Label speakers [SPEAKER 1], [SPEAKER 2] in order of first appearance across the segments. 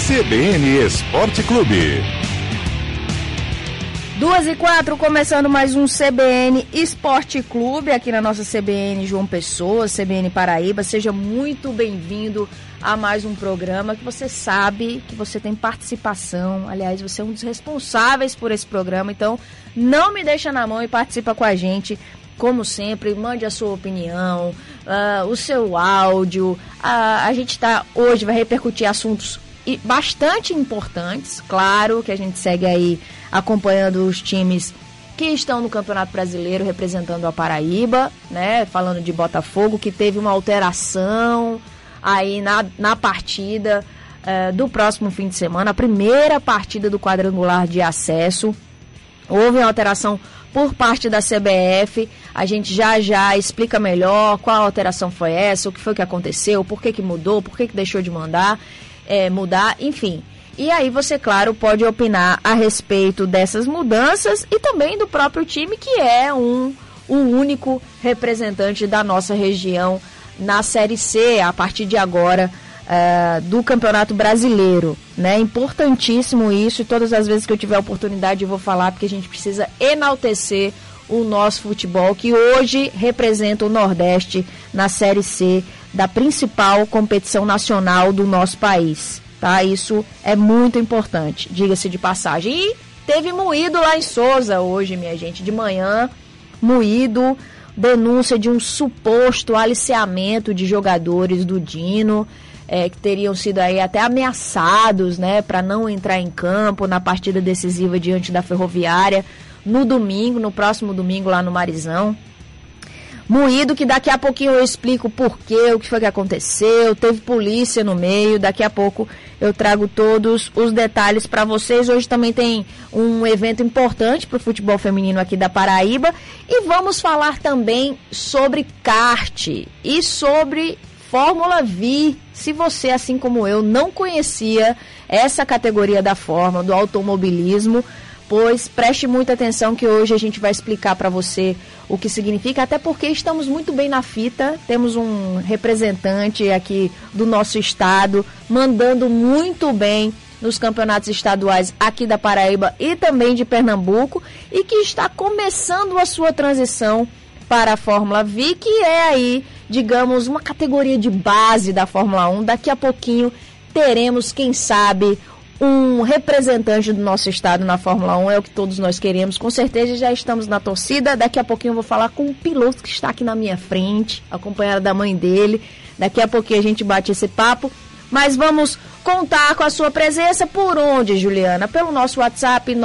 [SPEAKER 1] CBN Esporte Clube.
[SPEAKER 2] 2h04, começando mais um CBN Esporte Clube, aqui na nossa CBN João Pessoa, CBN Paraíba. Seja muito bem-vindo a mais um programa que você sabe que você tem participação. Aliás, você é um dos responsáveis por esse programa, então não me deixa na mão e participa com a gente. Como sempre, mande a sua opinião, o seu áudio. A gente hoje vai repercutir assuntos bastante importantes. Claro que a gente segue aí acompanhando os times que estão no Campeonato Brasileiro representando a Paraíba, né? Falando de Botafogo, que teve uma alteração aí na partida do próximo fim de semana, a primeira partida do quadrangular de acesso. Houve uma alteração por parte da CBF, a gente já explica melhor qual alteração foi essa, o que foi que aconteceu, por que mudou, por que deixou de mudar, enfim. E aí você, claro, pode opinar a respeito dessas mudanças e também do próprio time, que é o único representante da nossa região na Série C, a partir de agora, do Campeonato Brasileiro, né? Importantíssimo isso, e todas as vezes que eu tiver a oportunidade eu vou falar, porque a gente precisa enaltecer o nosso futebol, que hoje representa o Nordeste na Série C da principal competição nacional do nosso país, tá? Isso é muito importante, diga-se de passagem. E teve moído lá em Souza hoje, minha gente, de manhã, moído, denúncia de um suposto aliciamento de jogadores do Dino, que teriam sido aí até ameaçados, né, para não entrar em campo na partida decisiva diante da Ferroviária no próximo domingo lá no Marizão. Moído, que daqui a pouquinho eu explico por quê, o que foi que aconteceu, teve polícia no meio, daqui a pouco eu trago todos os detalhes para vocês. Hoje também tem um evento importante para o futebol feminino aqui da Paraíba, e vamos falar também sobre kart e sobre Fórmula V. Se você, assim como eu, não conhecia essa categoria da Fórmula, do automobilismo, pois preste muita atenção, que hoje a gente vai explicar para você o que significa, até porque estamos muito bem na fita, temos um representante aqui do nosso estado, mandando muito bem nos campeonatos estaduais aqui da Paraíba e também de Pernambuco, e que está começando a sua transição para a Fórmula V, que é aí, digamos, uma categoria de base da Fórmula 1. Daqui a pouquinho teremos, quem sabe, um representante do nosso estado na Fórmula 1, é o que todos nós queremos, com certeza já estamos na torcida. Daqui a pouquinho eu vou falar com o piloto que está aqui na minha frente, acompanhado da mãe dele. Daqui a pouquinho a gente bate esse papo, mas vamos contar com a sua presença. Por onde, Juliana? Pelo nosso WhatsApp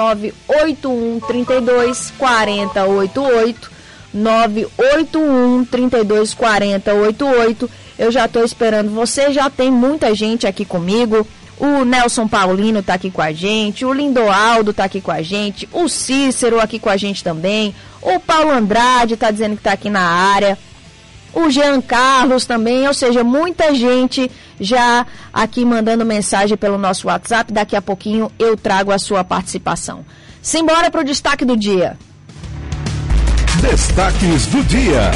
[SPEAKER 2] 981 32 40 88, 981 32 40 88. Eu já estou esperando você, já tem muita gente aqui comigo. O Nelson Paulino tá aqui com a gente, o Lindoaldo tá aqui com a gente, o Cícero aqui com a gente também, o Paulo Andrade tá dizendo que tá aqui na área, o Jean Carlos também, ou seja, muita gente já aqui mandando mensagem pelo nosso WhatsApp. Daqui a pouquinho eu trago a sua participação. Simbora pro destaque do dia.
[SPEAKER 1] Destaques do dia.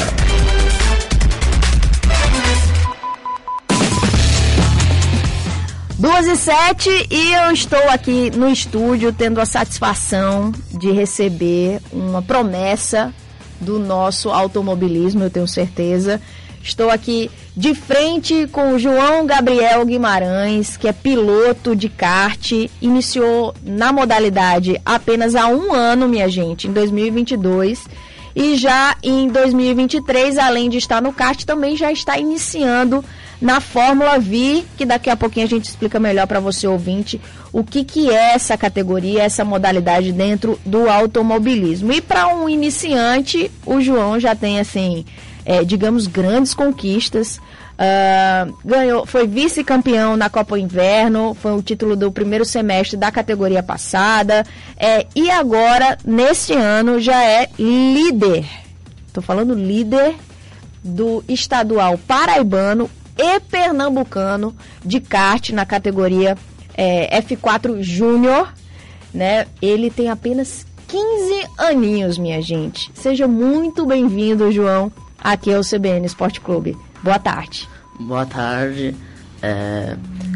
[SPEAKER 2] 2h07, e eu estou aqui no estúdio tendo a satisfação de receber uma promessa do nosso automobilismo, eu tenho certeza. Estou aqui de frente com o João Gabriel Guimarães, que é piloto de kart, iniciou na modalidade apenas há um ano, minha gente, em 2022, e já em 2023, além de estar no kart, também já está iniciando na Fórmula V, que daqui a pouquinho a gente explica melhor para você, ouvinte, o que é essa categoria, essa modalidade dentro do automobilismo. E para um iniciante, o João já tem, assim, digamos, grandes conquistas. Foi vice-campeão na Copa Inverno, foi o título do primeiro semestre da categoria passada, e agora, neste ano, já é líder, estou falando líder do estadual paraibano e pernambucano de kart na categoria F4 Júnior, né? Ele tem apenas 15 aninhos, minha gente. Seja muito bem-vindo, João, aqui ao CBN Esporte Clube. Boa tarde.
[SPEAKER 3] Boa tarde.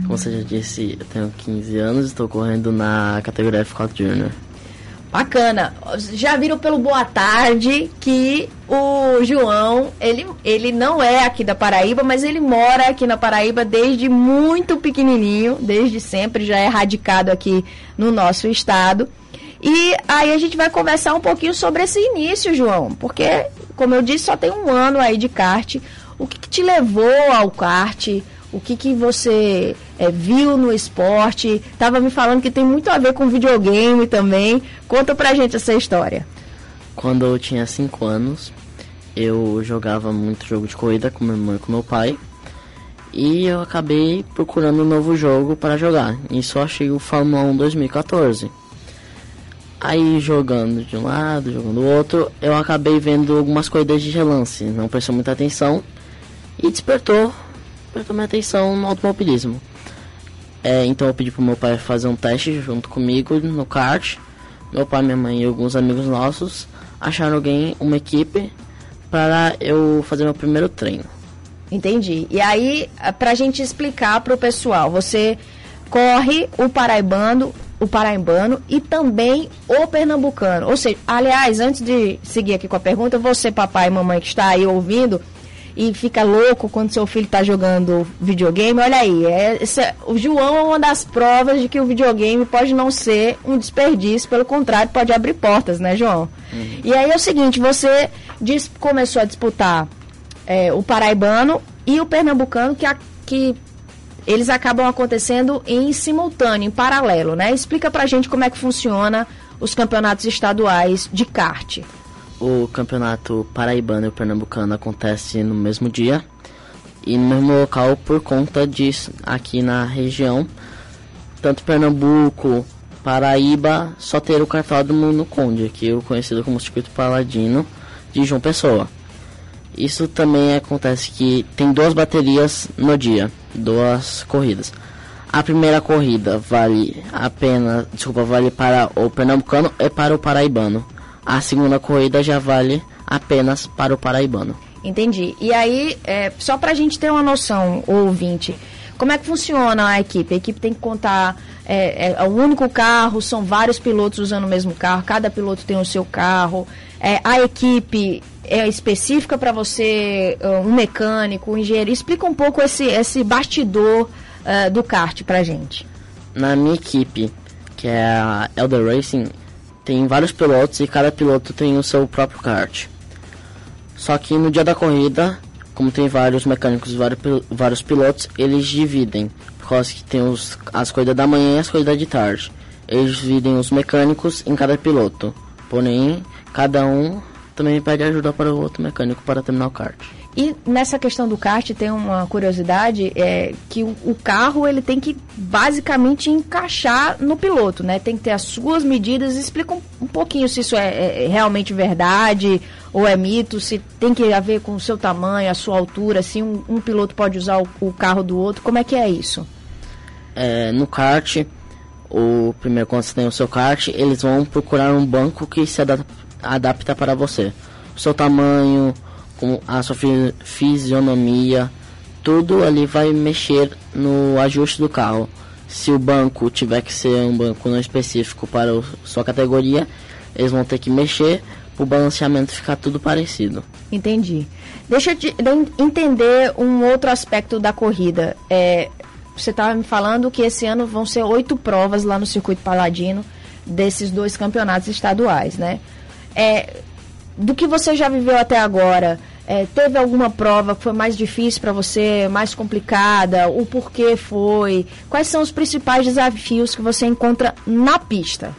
[SPEAKER 3] Como você já disse, eu tenho 15 anos e estou correndo na categoria F4 Junior.
[SPEAKER 2] Bacana. Já viram pelo Boa Tarde que o João, ele não é aqui da Paraíba, mas ele mora aqui na Paraíba desde muito pequenininho, desde sempre, já é radicado aqui no nosso estado. E aí a gente vai conversar um pouquinho sobre esse início, João, porque, como eu disse, só tem um ano aí de kart. O que te levou ao kart? O que você viu no esporte? Tava me falando que tem muito a ver com videogame também. Conta pra gente essa história.
[SPEAKER 3] Quando eu tinha 5 anos, eu jogava muito jogo de corrida com minha irmã e com meu pai. E eu acabei procurando um novo jogo para jogar. Isso eu achei o Fórmula 1 2014. Aí jogando de um lado, jogando do outro, eu acabei vendo algumas corridas de relance. Não prestou muita atenção e despertou minha atenção no automobilismo. Então eu pedi pro meu pai fazer um teste junto comigo no kart. Meu pai, minha mãe e alguns amigos nossos acharam uma equipe para eu fazer meu primeiro treino.
[SPEAKER 2] Entendi. E aí, pra gente explicar pro pessoal, você corre o paraibano e também o pernambucano. Ou seja, aliás, antes de seguir aqui com a pergunta, você, papai e mamãe que está aí ouvindo e fica louco quando seu filho está jogando videogame, olha aí, o João é uma das provas de que o videogame pode não ser um desperdício, pelo contrário, pode abrir portas, né, João? E aí é o seguinte, você começou a disputar o paraibano e o pernambucano, que eles acabam acontecendo em simultâneo, em paralelo, né? Explica pra gente como é que funciona os campeonatos estaduais de kart.
[SPEAKER 3] O campeonato paraibano e o pernambucano acontece no mesmo dia e no mesmo local por conta disso, aqui na região, tanto Pernambuco, Paraíba, só ter o cartódromo no Conde, aqui o conhecido como Circuito Paladino de João Pessoa. Isso também acontece que tem 2 baterias no dia, 2 corridas. A primeira corrida vale para o pernambucano e para o paraibano. A segunda corrida já vale apenas para o paraibano.
[SPEAKER 2] Entendi. E aí, só para a gente ter uma noção, ouvinte, como é que funciona a equipe? A equipe tem que contar um único carro, são vários pilotos usando o mesmo carro, cada piloto tem o seu carro. A equipe é específica para você, um mecânico, um engenheiro. Explica um pouco esse bastidor do kart pra gente.
[SPEAKER 3] Na minha equipe, que é a Elder Racing, tem vários pilotos e cada piloto tem o seu próprio kart. Só que no dia da corrida, como tem vários mecânicos e vários pilotos, eles dividem. Por causa que tem as corridas da manhã e as corridas de tarde. Eles dividem os mecânicos em cada piloto. Porém, cada um também pede ajuda para o outro mecânico para terminar o kart.
[SPEAKER 2] E nessa questão do kart tem uma curiosidade, que o carro ele tem que basicamente encaixar no piloto, né? Tem que ter as suas medidas. Explica um pouquinho se isso é realmente verdade ou é mito, se tem que ver com o seu tamanho, a sua altura, se um piloto pode usar o carro do outro. Como é que é isso?
[SPEAKER 3] No kart, primeiro quando você tem o seu kart, eles vão procurar um banco que se adapta para você. O seu tamanho, com a sua fisionomia, tudo ali vai mexer no ajuste do carro. Se o banco tiver que ser um banco não específico para a sua categoria, eles vão ter que mexer para o balanceamento ficar tudo parecido.
[SPEAKER 2] Entendi. Deixa eu entender um outro aspecto da corrida. Você estava me falando que esse ano vão ser 8 provas lá no Circuito Paladino desses 2 campeonatos estaduais, né? Do que você já viveu até agora, teve alguma prova que foi mais difícil para você, mais complicada? O porquê foi? Quais são os principais desafios que você encontra na pista?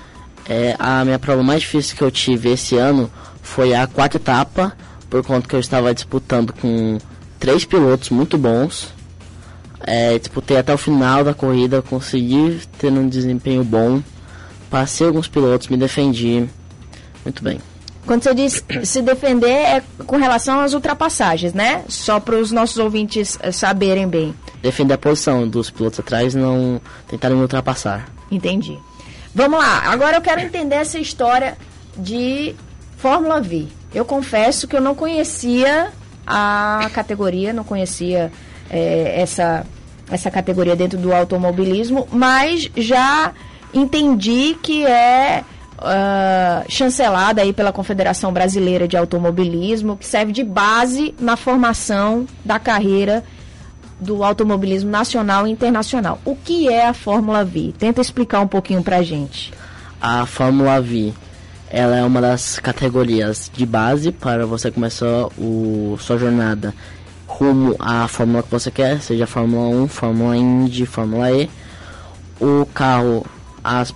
[SPEAKER 3] A minha prova mais difícil que eu tive esse ano foi a 4ª etapa, por conta que eu estava disputando com 3 pilotos muito bons. Disputei até o final da corrida, consegui ter um desempenho bom, passei alguns pilotos, me defendi muito bem.
[SPEAKER 2] Quando você diz se defender, é com relação às ultrapassagens, né? Só para os nossos ouvintes saberem bem.
[SPEAKER 3] Defender a posição dos pilotos atrás, não tentarem me ultrapassar.
[SPEAKER 2] Entendi. Vamos lá, agora eu quero entender essa história de Fórmula V. Eu confesso que eu não conhecia a categoria, não conhecia essa categoria dentro do automobilismo, mas já entendi que é chancelada aí pela Confederação Brasileira de Automobilismo, que serve de base na formação da carreira do automobilismo nacional e internacional. O que é a Fórmula V? Tenta explicar um pouquinho pra gente.
[SPEAKER 3] A Fórmula V, ela é uma das categorias de base para você começar sua jornada rumo à Fórmula que você quer, seja Fórmula 1, Fórmula Indy, Fórmula E. O carro, as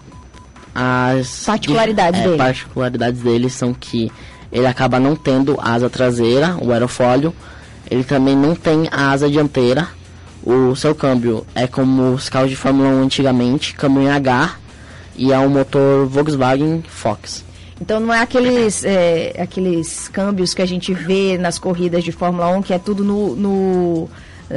[SPEAKER 3] particularidades dele são que ele acaba não tendo asa traseira, o aerofólio. Ele também não tem a asa dianteira. O seu câmbio é como os carros de Fórmula 1 antigamente, câmbio em H, e é um motor Volkswagen Fox.
[SPEAKER 2] Então não é aqueles câmbios que a gente vê nas corridas de Fórmula 1, que é tudo no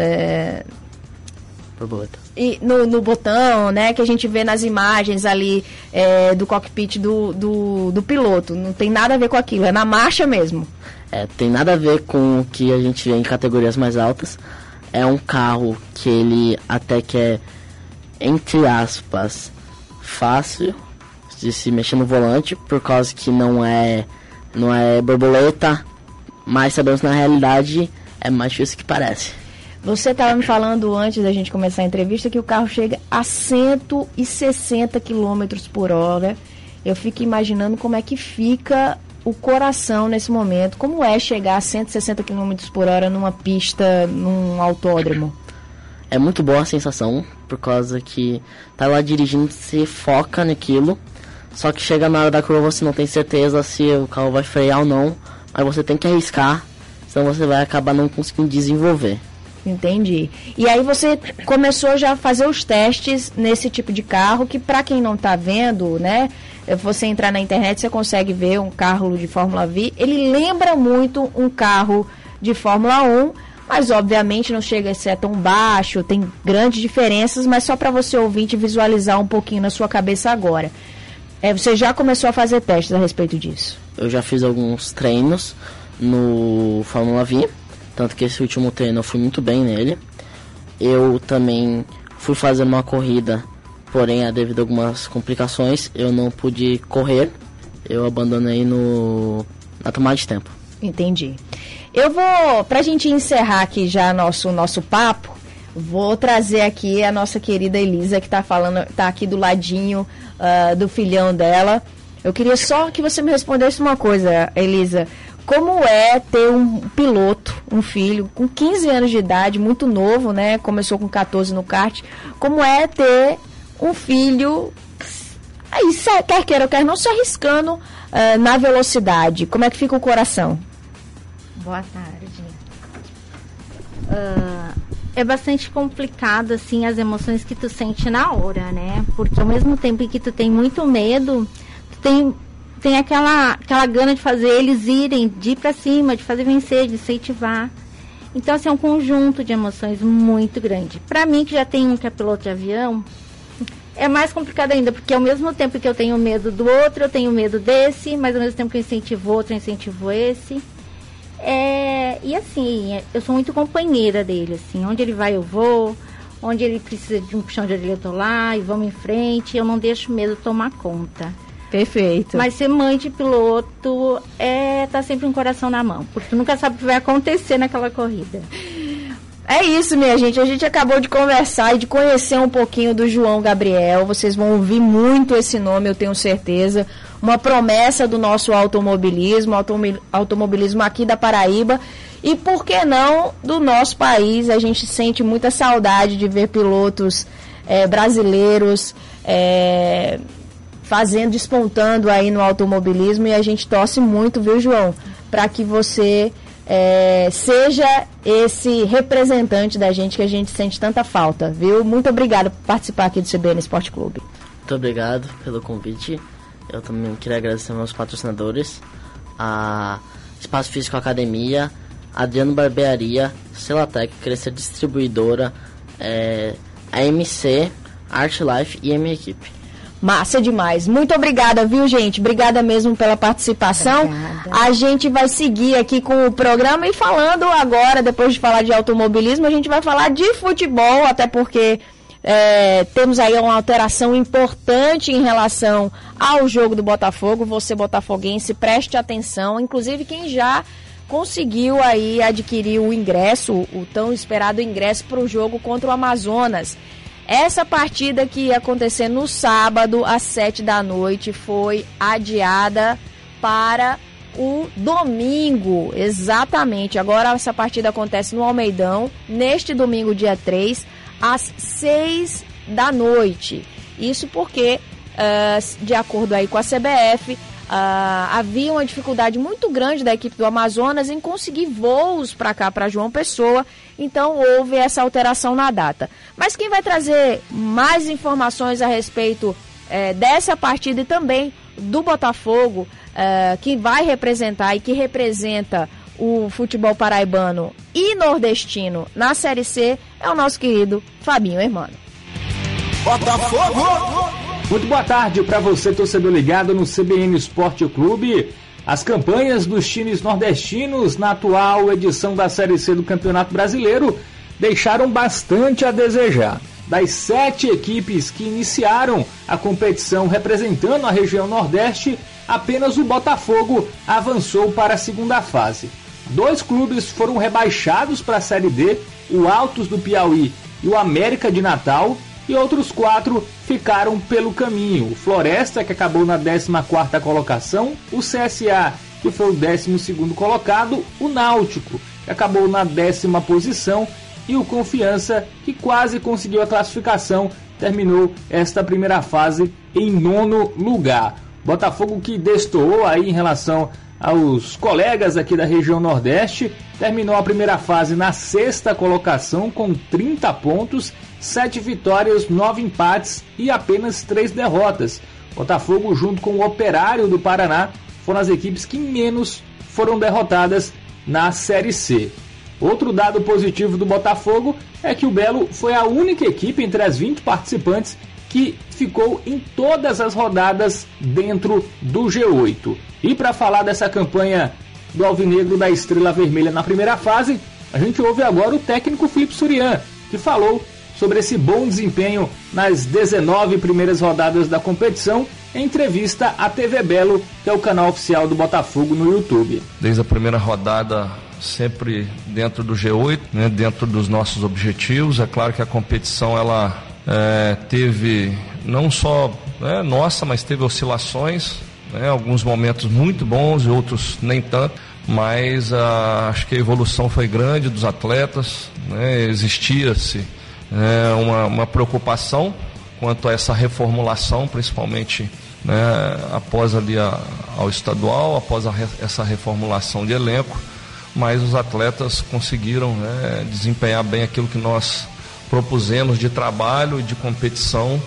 [SPEAKER 2] botão, né? Que a gente vê nas imagens ali do cockpit do piloto. Não tem nada a ver com aquilo, é na marcha mesmo.
[SPEAKER 3] Tem nada a ver com o que a gente vê em categorias mais altas. É um carro que ele até que é, entre aspas, fácil de se mexer no volante, por causa que não é borboleta, mas sabemos na realidade é mais difícil que parece.
[SPEAKER 2] Você estava me falando antes da gente começar a entrevista que o carro chega a 160 km por hora. Eu fico imaginando como é que fica o coração nesse momento. Como é chegar a 160 km por hora numa pista, num autódromo?
[SPEAKER 3] É muito boa a sensação, por causa que tá lá dirigindo, você foca naquilo, só que chega na hora da curva você não tem certeza se o carro vai frear ou não, mas você tem que arriscar, senão você vai acabar não conseguindo desenvolver.
[SPEAKER 2] Entendi. E aí você começou já a fazer os testes nesse tipo de carro, que para quem não está vendo, né, você entrar na internet, você consegue ver um carro de Fórmula V. Ele lembra muito um carro de Fórmula 1, mas obviamente não chega a ser tão baixo, tem grandes diferenças, mas só para você ouvinte visualizar um pouquinho na sua cabeça agora. Você já começou a fazer testes a respeito disso?
[SPEAKER 3] Eu já fiz alguns treinos no Fórmula V, tanto que esse último treino eu fui muito bem nele. Eu também fui fazer uma corrida, porém, devido a algumas complicações, eu não pude correr. Eu abandonei na tomada de tempo.
[SPEAKER 2] Entendi. Eu vou, pra gente encerrar aqui já nosso papo, vou trazer aqui a nossa querida Elisa, que tá aqui do ladinho do filhão dela. Eu queria só que você me respondesse uma coisa, Elisa. Como é ter um piloto, um filho, com 15 anos de idade, muito novo, né? Começou com 14 no kart. Como é ter um filho, aí, quer queira ou quer não, se arriscando na velocidade? Como é que fica o coração?
[SPEAKER 4] Boa tarde. É bastante complicado, assim, as emoções que tu sente na hora, né? Porque ao mesmo tempo que tu tem muito medo, tu tem aquela gana de fazer eles irem, de ir pra cima, de fazer vencer, de incentivar. Então, assim, é um conjunto de emoções muito grande. Pra mim, que já tem um que é piloto de avião, é mais complicado ainda, porque ao mesmo tempo que eu tenho medo do outro, eu tenho medo desse, mas ao mesmo tempo que eu incentivo outro, eu incentivo esse. E assim, eu sou muito companheira dele, assim, onde ele vai eu vou, onde ele precisa de um puxão de orelha eu tô lá, e vamos em frente, eu não deixo medo tomar conta.
[SPEAKER 2] Perfeito.
[SPEAKER 4] Mas ser mãe de piloto tá sempre um coração na mão, porque tu nunca sabe o que vai acontecer naquela corrida.
[SPEAKER 2] É isso, minha gente. A gente acabou de conversar e de conhecer um pouquinho do João Gabriel. Vocês vão ouvir muito esse nome, eu tenho certeza. Uma promessa do nosso automobilismo aqui da Paraíba. E por que não do nosso país? A gente sente muita saudade de ver pilotos brasileiros despontando aí no automobilismo. E a gente torce muito, viu, João? Para que você seja esse representante da gente, que a gente sente tanta falta, viu? Muito obrigada por participar aqui do CBN Esporte Clube.
[SPEAKER 3] Muito obrigado pelo convite. Eu também queria agradecer aos meus patrocinadores, a Espaço Físico Academia, Adriano Barbearia, Celatec, Crescer Distribuidora, a MC, Art Life e a minha equipe.
[SPEAKER 2] Massa demais. Muito obrigada, viu, gente? Obrigada mesmo pela participação. Obrigada. A gente vai seguir aqui com o programa e falando agora, depois de falar de automobilismo, a gente vai falar de futebol, até porque temos aí uma alteração importante em relação ao jogo do Botafogo. Você, botafoguense, preste atenção. Inclusive, quem já conseguiu aí adquirir o ingresso, o tão esperado ingresso para o jogo contra o Amazonas. Essa partida que ia acontecer no sábado, às 19h, foi adiada para o domingo. Exatamente. Agora essa partida acontece no Almeidão, neste domingo, dia 3, às 18h. Isso porque, de acordo aí com a CBF, havia uma dificuldade muito grande da equipe do Amazonas em conseguir voos para cá, para João Pessoa. Então houve essa alteração na data. Mas quem vai trazer mais informações a respeito dessa partida e também do Botafogo, que vai representar e que representa o futebol paraibano e nordestino na Série C, é o nosso querido Fabinho Hermano.
[SPEAKER 5] Botafogo! Muito boa tarde para você, torcedor ligado no CBN Esporte Clube. As campanhas dos times nordestinos na atual edição da Série C do Campeonato Brasileiro deixaram bastante a desejar. Das 7 equipes que iniciaram a competição representando a região Nordeste, apenas o Botafogo avançou para a segunda fase. 2 clubes foram rebaixados para a Série D, o Altos do Piauí e o América de Natal, e outros 4 ficaram pelo caminho. O Floresta, que acabou na 14ª colocação, o CSA, que foi o 12º colocado, o Náutico, que acabou na 10ª posição, e o Confiança, que quase conseguiu a classificação, terminou esta primeira fase em 9º lugar. Botafogo, que destoou aí em relação aos colegas aqui da região Nordeste, terminou a primeira fase na 6ª colocação com 30 pontos, 7 vitórias, 9 empates e apenas 3 derrotas. Botafogo, junto com o Operário do Paraná, foram as equipes que menos foram derrotadas na Série C. Outro dado positivo do Botafogo é que o Belo foi a única equipe entre as 20 participantes que ficou em todas as rodadas dentro do G8. E para falar dessa campanha do Alvinegro da Estrela Vermelha na primeira fase, a gente ouve agora o técnico Filipe Surian, que falou sobre esse bom desempenho nas 19 primeiras rodadas da competição, em entrevista à TV Belo, que é o canal oficial do Botafogo no YouTube.
[SPEAKER 6] Desde a primeira rodada, sempre dentro do G8, né, dentro dos nossos objetivos. É claro que a competição ela teve não só nossa, mas teve oscilações, alguns momentos muito bons e outros nem tanto, mas acho que a evolução foi grande dos atletas, existia-se uma preocupação quanto a essa reformulação, principalmente após ali ao estadual, após essa reformulação de elenco, mas os atletas conseguiram desempenhar bem aquilo que nós propusemos de trabalho, de competição,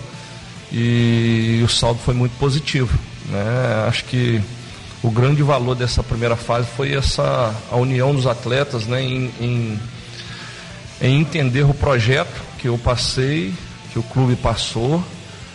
[SPEAKER 6] e o saldo foi muito positivo. Acho que o grande valor dessa primeira fase foi a união dos atletas em entender o projeto que eu passei, que o clube passou,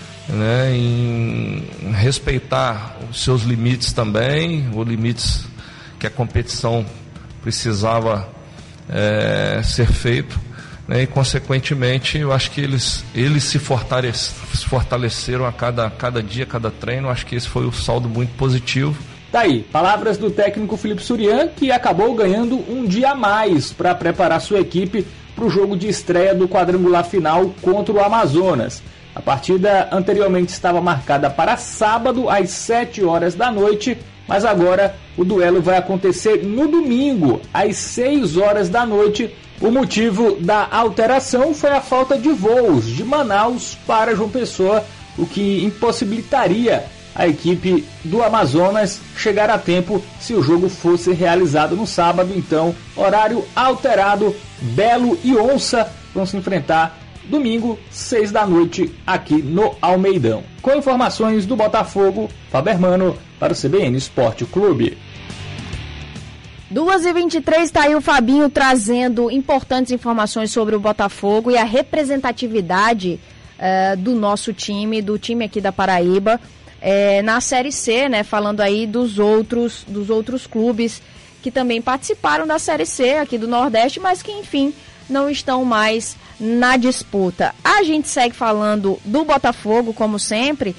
[SPEAKER 6] em respeitar os seus limites também, os limites que a competição precisava ser feito, e consequentemente eu acho que eles se fortaleceram a cada dia, a cada treino. Acho que esse foi o saldo muito positivo.
[SPEAKER 5] Daí, palavras do técnico Filipe Surian, que acabou ganhando um dia a mais para preparar sua equipe para o jogo de estreia do quadrangular final contra o Amazonas. A partida anteriormente estava marcada para sábado às 7h da noite, mas agora o duelo vai acontecer no domingo às 6h da noite. O motivo da alteração foi a falta de voos de Manaus para João Pessoa, o que impossibilitaria a equipe do Amazonas chegar a tempo se o jogo fosse realizado no sábado. Então, horário alterado, Belo e Onça vão se enfrentar domingo, 6 da noite, aqui no Almeidão. Com informações do Botafogo, Fábio Hermano para o CBN Esporte Clube.
[SPEAKER 2] 2h23, está aí o Fabinho trazendo importantes informações sobre o Botafogo e a representatividade do nosso time, do time aqui da Paraíba, na Série C, né? Falando aí dos outros clubes que também participaram da Série C aqui do Nordeste, mas que, enfim, não estão mais na disputa. A gente segue falando do Botafogo, como sempre,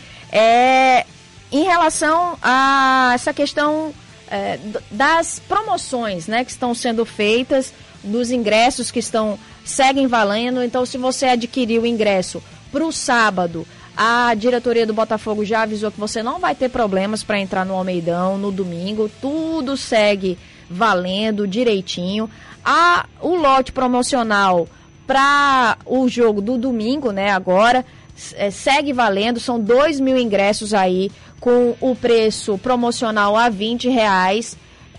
[SPEAKER 2] em relação a essa questão das promoções, né, que estão sendo feitas, dos ingressos que seguem valendo. Então, se você adquiriu o ingresso para o sábado, a diretoria do Botafogo já avisou que você não vai ter problemas para entrar no Almeidão no domingo, tudo segue valendo direitinho. O lote promocional para o jogo do domingo, né, agora, segue valendo, são 2.000 ingressos aí, com o preço promocional a R$20,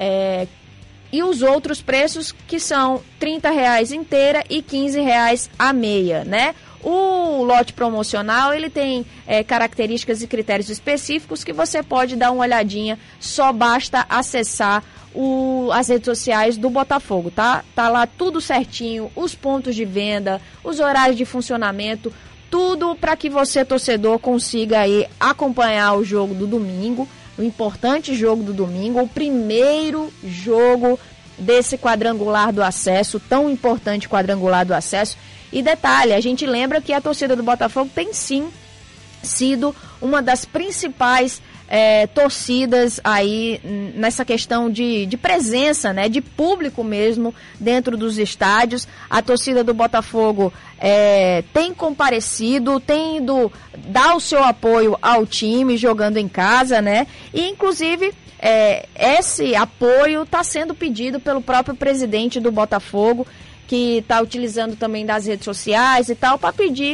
[SPEAKER 2] e os outros preços que são R$30 inteira e R$15 a meia, né? O lote promocional, ele tem características e critérios específicos que você pode dar uma olhadinha, só basta acessar as redes sociais do Botafogo, tá? Tá lá tudo certinho, os pontos de venda, os horários de funcionamento, tudo para que você, torcedor, consiga aí acompanhar o jogo do domingo, o importante jogo do domingo, o primeiro jogo desse quadrangular do acesso, tão importante quadrangular do acesso. E detalhe, a gente lembra que a torcida do Botafogo tem sim sido uma das principais torcidas aí nessa questão de presença, né, de público mesmo dentro dos estádios. A torcida do Botafogo tem comparecido, tem ido dar o seu apoio ao time jogando em casa, né, e inclusive esse apoio está sendo pedido pelo próprio presidente do Botafogo, que está utilizando também das redes sociais e tal, para pedir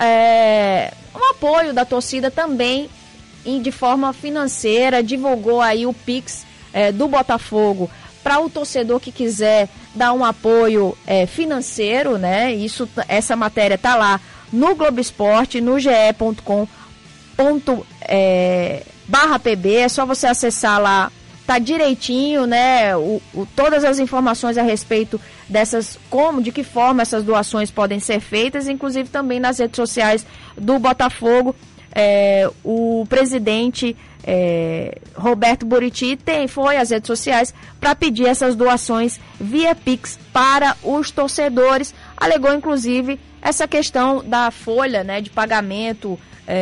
[SPEAKER 2] um apoio da torcida também de forma financeira. Divulgou aí o Pix do Botafogo para o torcedor que quiser dar um apoio financeiro, né? Essa matéria tá lá no Globo Esporte, no ge.com.br/pb, é só você acessar lá, tá direitinho, né? Todas as informações a respeito de que forma essas doações podem ser feitas, inclusive também nas redes sociais do Botafogo. O presidente Roberto Buriti foi às redes sociais para pedir essas doações via Pix para os torcedores. Alegou, inclusive, essa questão da folha, né, de pagamento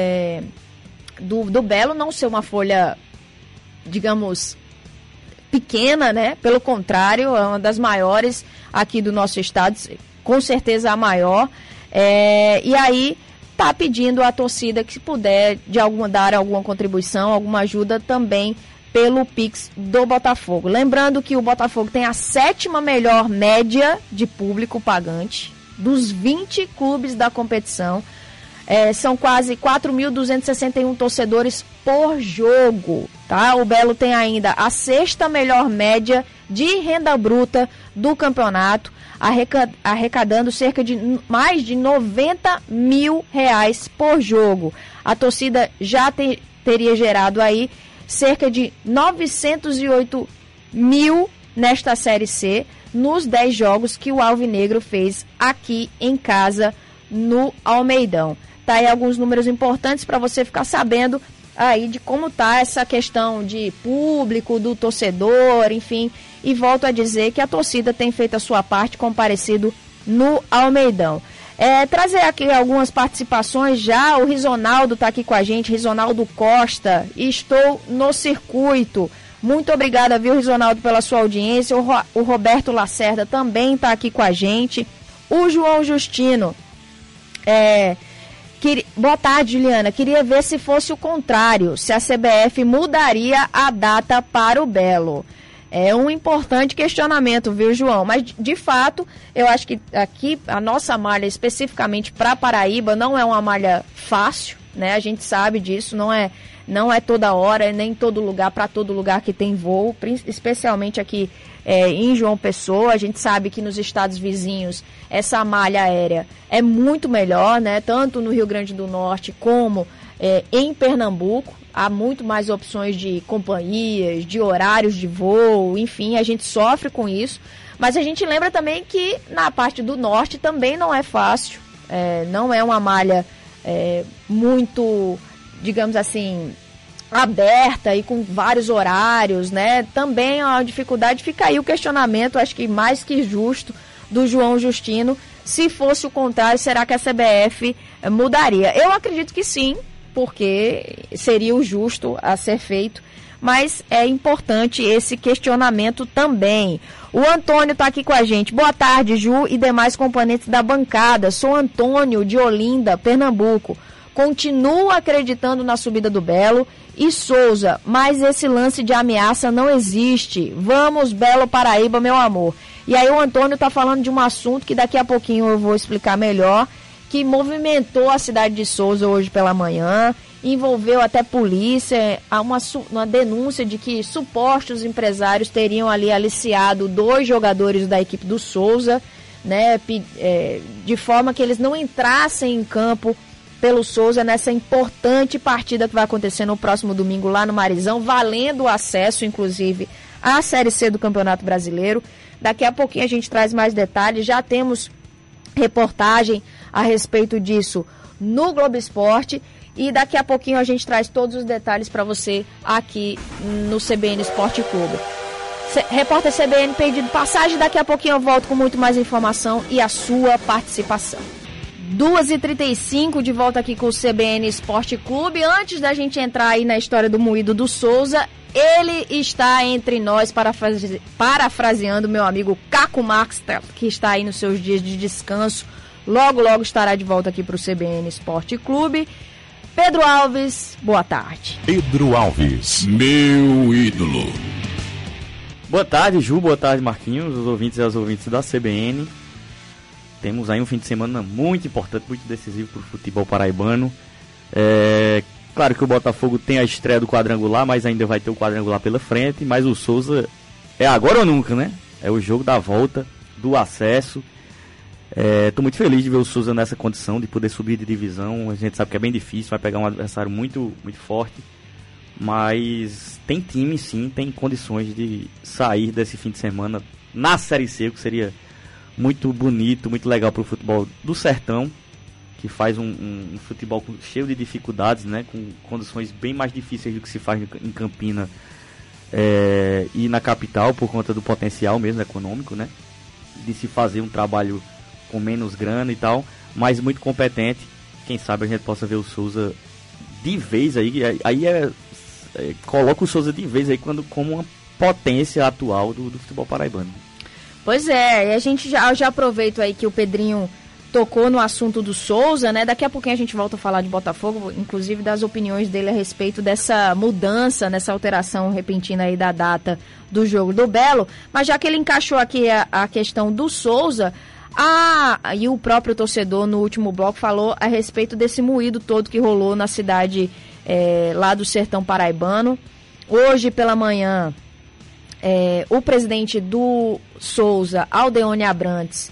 [SPEAKER 2] do Belo não ser uma folha, digamos, pequena, né? Pelo contrário, é uma das maiores aqui do nosso estado, com certeza a maior. E aí está pedindo à torcida que, se puder dar alguma contribuição, alguma ajuda também pelo Pix do Botafogo. Lembrando que o Botafogo tem a 7ª melhor média de público pagante dos 20 clubes da competição. São quase 4.261 torcedores por jogo, tá? O Belo tem ainda a 6ª melhor média de renda bruta do campeonato, arrecadando cerca de mais de R$90 mil por jogo. A torcida já teria gerado aí cerca de 908 mil nesta Série C, nos 10 jogos que o Alvinegro fez aqui em casa no Almeidão. Tá aí alguns números importantes para você ficar sabendo aí de como tá essa questão de público, do torcedor, enfim. E volto a dizer que a torcida tem feito a sua parte, comparecido no Almeidão. Trazer aqui algumas participações já. O Risonaldo está aqui com a gente, Risonaldo Costa. Estou no circuito. Muito obrigada, viu, Risonaldo, pela sua audiência. O Roberto Lacerda também está aqui com a gente. O João Justino. Boa tarde, Juliana. Queria ver se fosse o contrário, se a CBF mudaria a data para o Belo. É um importante questionamento, viu, João? Mas, de fato, eu acho que aqui a nossa malha, especificamente para Paraíba, não é uma malha fácil, né? A gente sabe disso, não é toda hora, nem todo lugar, para todo lugar que tem voo, especialmente aqui em João Pessoa. A gente sabe que nos estados vizinhos essa malha aérea é muito melhor, né? Tanto no Rio Grande do Norte como em Pernambuco. Há muito mais opções de companhias, de horários de voo, enfim, a gente sofre com isso. Mas a gente lembra também que na parte do norte também não é fácil, não é uma malha muito, digamos assim, aberta e com vários horários, né? Também a dificuldade, fica aí o questionamento, acho que mais que justo, do João Justino. Se fosse o contrário, será que a CBF mudaria? Eu acredito que sim, porque seria o justo a ser feito, mas é importante esse questionamento também. O Antônio está aqui com a gente. Boa tarde, Ju e demais componentes da bancada. Sou Antônio, de Olinda, Pernambuco. Continuo acreditando na subida do Belo e Souza, mas esse lance de ameaça não existe. Vamos, Belo Paraíba, meu amor. E aí o Antônio está falando de um assunto que daqui a pouquinho eu vou explicar melhor, que movimentou a cidade de Souza hoje pela manhã, envolveu até polícia, há uma denúncia de que supostos empresários teriam ali aliciado 2 jogadores da equipe do Souza, né, de forma que eles não entrassem em campo pelo Souza nessa importante partida que vai acontecer no próximo domingo lá no Marizão, valendo o acesso, inclusive, à Série C do Campeonato Brasileiro. Daqui a pouquinho a gente traz mais detalhes, já temos reportagem a respeito disso no Globo Esporte e daqui a pouquinho a gente traz todos os detalhes para você aqui no CBN Esporte Clube. Repórter CBN pedindo passagem, daqui a pouquinho eu volto com muito mais informação e a sua participação. 2h35, de volta aqui com o CBN Esporte Clube. Antes da gente entrar aí na história do moído do Souza, ele está entre nós, parafraseando meu amigo Caco Marques, que está aí nos seus dias de descanso. Logo, logo estará de volta aqui para o CBN Esporte Clube. Pedro Alves, boa tarde.
[SPEAKER 1] Pedro Alves, meu ídolo.
[SPEAKER 7] Boa tarde, Ju, boa tarde, Marquinhos, os ouvintes e as ouvintes da CBN. Temos aí um fim de semana muito importante, muito decisivo para o futebol paraibano. Claro que o Botafogo tem a estreia do quadrangular, mas ainda vai ter o quadrangular pela frente. Mas o Souza é agora ou nunca, né? É o jogo da volta, do acesso. Estou muito feliz de ver o Souza nessa condição de poder subir de divisão. A gente sabe que é bem difícil, vai pegar um adversário muito, muito forte. Mas tem time sim, tem condições de sair desse fim de semana na Série C, que seria muito bonito, muito legal para o futebol do Sertão, que faz um futebol cheio de dificuldades, né, com condições bem mais difíceis do que se faz em Campina e na capital, por conta do potencial mesmo econômico, né, de se fazer um trabalho com menos grana e tal, mas muito competente. Quem sabe a gente possa ver o Souza de vez aí coloca o Souza de vez aí como uma potência atual do futebol paraibano.
[SPEAKER 2] Pois é, e a gente já aproveito aí que o Pedrinho tocou no assunto do Souza, né? Daqui a pouquinho a gente volta a falar de Botafogo, inclusive das opiniões dele a respeito dessa mudança, nessa alteração repentina aí da data do jogo do Belo. Mas já que ele encaixou aqui a questão do Souza, e o próprio torcedor no último bloco falou a respeito desse moído todo que rolou na cidade lá do Sertão Paraibano. Hoje pela manhã, o presidente do Souza, Aldeone Abrantes,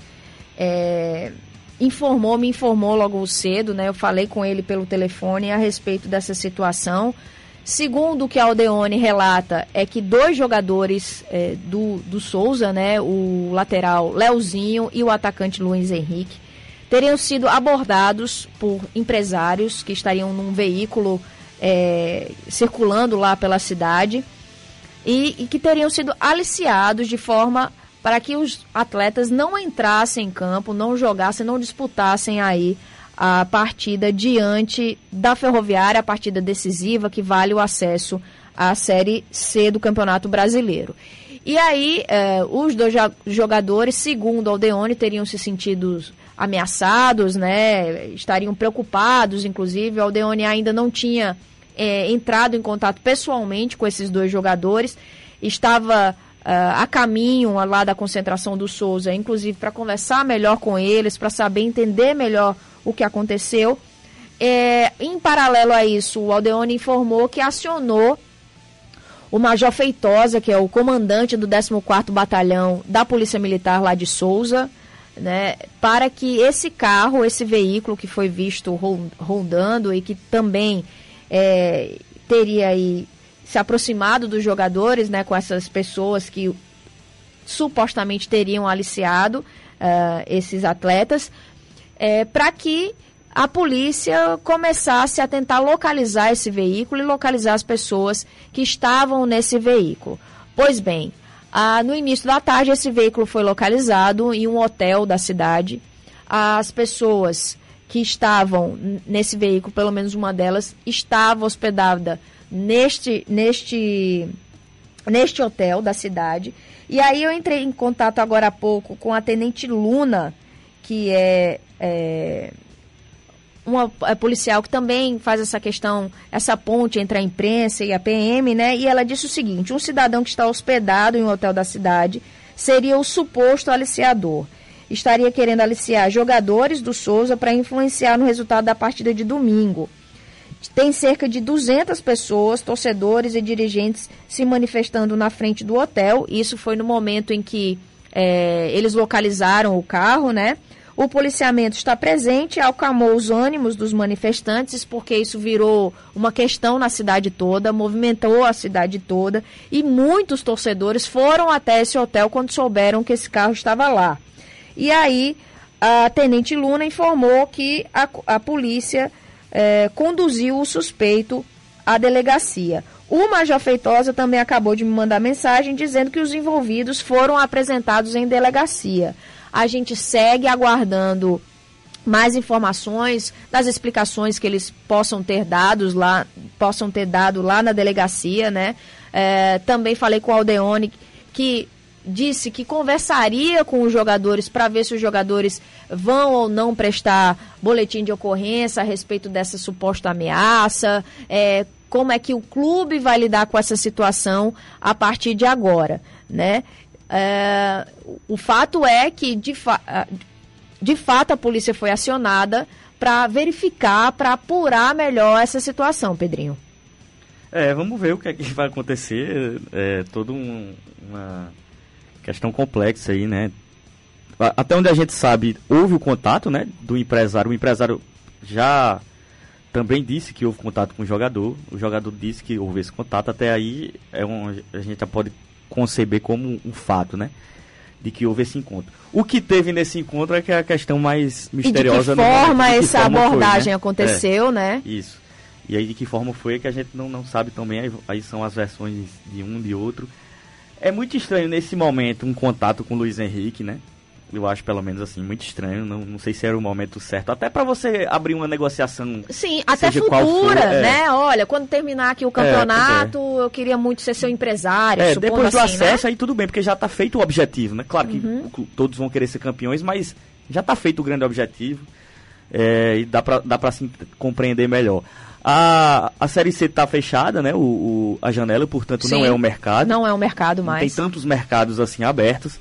[SPEAKER 2] me informou logo cedo, né? Eu falei com ele pelo telefone a respeito dessa situação. Segundo o que a Aldeone relata, é que 2 jogadores do Souza, né? O lateral Leozinho e o atacante Luiz Henrique, teriam sido abordados por empresários que estariam num veículo circulando lá pela cidade e que teriam sido aliciados de forma para que os atletas não entrassem em campo, não jogassem, não disputassem aí a partida diante da Ferroviária, a partida decisiva que vale o acesso à Série C do Campeonato Brasileiro. E aí, os 2 jogadores, segundo Aldeone, teriam se sentido ameaçados, né? Estariam preocupados, inclusive. Aldeone ainda não tinha entrado em contato pessoalmente com esses 2 jogadores, estava a caminho lá da concentração do Souza, inclusive para conversar melhor com eles, para saber entender melhor o que aconteceu. Em paralelo a isso, o Aldeone informou que acionou o Major Feitosa, que é o comandante do 14º Batalhão da Polícia Militar lá de Souza, né, para que esse carro, esse veículo que foi visto rondando e que também teria aí se aproximado dos jogadores, né, com essas pessoas que supostamente teriam aliciado esses atletas, para que a polícia começasse a tentar localizar esse veículo e localizar as pessoas que estavam nesse veículo. Pois bem, no início da tarde esse veículo foi localizado em um hotel da cidade. As pessoas que estavam nesse veículo, pelo menos uma delas, estava hospedada neste hotel da cidade. E aí eu entrei em contato agora há pouco com a Tenente Luna, que é uma policial que também faz essa questão, essa ponte entre a imprensa e a PM, né? E ela disse o seguinte: um cidadão que está hospedado em um hotel da cidade seria o suposto aliciador. Estaria querendo aliciar jogadores do Souza para influenciar no resultado da partida de domingo. Tem cerca de 200 pessoas, torcedores e dirigentes se manifestando na frente do hotel. Isso foi no momento em que eles localizaram o carro, né? O policiamento está presente, acalmou os ânimos dos manifestantes, porque isso virou uma questão na cidade toda, movimentou a cidade toda, e muitos torcedores foram até esse hotel quando souberam que esse carro estava lá. E aí, a Tenente Luna informou que a polícia conduziu o suspeito à delegacia. O Major Feitosa também acabou de me mandar mensagem dizendo que os envolvidos foram apresentados em delegacia. A gente segue aguardando mais informações das explicações que eles possam ter dado lá na delegacia, né? Também falei com o Aldeone, que disse que conversaria com os jogadores para ver se os jogadores vão ou não prestar boletim de ocorrência a respeito dessa suposta ameaça, como é que o clube vai lidar com essa situação a partir de agora, né? O fato é que, de fato, a polícia foi acionada para verificar, para apurar melhor essa situação, Pedrinho.
[SPEAKER 7] Vamos ver o que é que vai acontecer. Toda uma questão complexa aí, né? Até onde a gente sabe, houve o contato, né, do empresário. O empresário já também disse que houve contato com o jogador disse que houve esse contato. Até aí a gente já pode conceber como um fato, né, de que houve esse encontro. O que teve nesse encontro é que é a questão mais misteriosa.
[SPEAKER 2] E de que forma essa abordagem aconteceu, né?
[SPEAKER 7] Isso. E aí de que forma foi que a gente não sabe também, aí são as versões de um de outro. É muito estranho nesse momento um contato com o Luiz Henrique, né? Eu acho, pelo menos assim, muito estranho. Não sei se era o momento certo. Até para você abrir uma negociação.
[SPEAKER 2] Sim, até futura, né? Olha, quando terminar aqui o campeonato, eu queria muito ser seu empresário.
[SPEAKER 7] Depois do
[SPEAKER 2] assim,
[SPEAKER 7] acesso,
[SPEAKER 2] né?
[SPEAKER 7] Aí tudo bem, porque já tá feito o objetivo, né? Claro que todos vão querer ser campeões, mas já tá feito o grande objetivo. E dá pra assim, compreender melhor. A Série C tá fechada, né? A janela, portanto,
[SPEAKER 2] Sim,
[SPEAKER 7] não é um mercado.
[SPEAKER 2] Não é um mercado mais.
[SPEAKER 7] Não tem tantos mercados assim abertos.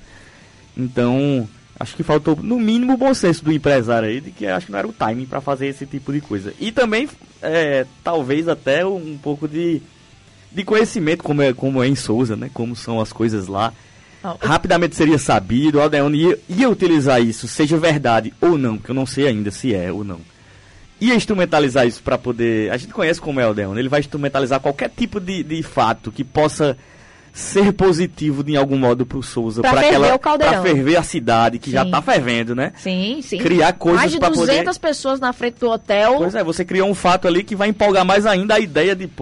[SPEAKER 7] Então, acho que faltou, no mínimo, o bom senso do empresário aí, de que acho que não era o timing para fazer esse tipo de coisa. E também, talvez até um pouco de conhecimento, como é em Souza, né? Como são as coisas lá. Rapidamente seria sabido, o Aldeone ia utilizar isso, seja verdade ou não, porque eu não sei ainda se é ou não. Ia instrumentalizar isso para poder... A gente conhece como é o Aldeone, ele vai instrumentalizar qualquer tipo de fato que possa ser positivo de algum modo pro Souza,
[SPEAKER 2] para
[SPEAKER 7] ferver a cidade, que já tá fervendo, né?
[SPEAKER 2] Sim.
[SPEAKER 7] Criar coisas para poder...
[SPEAKER 2] Mais de 200 pessoas na frente do hotel.
[SPEAKER 7] Pois é, você criou um fato ali que vai empolgar mais ainda a ideia de,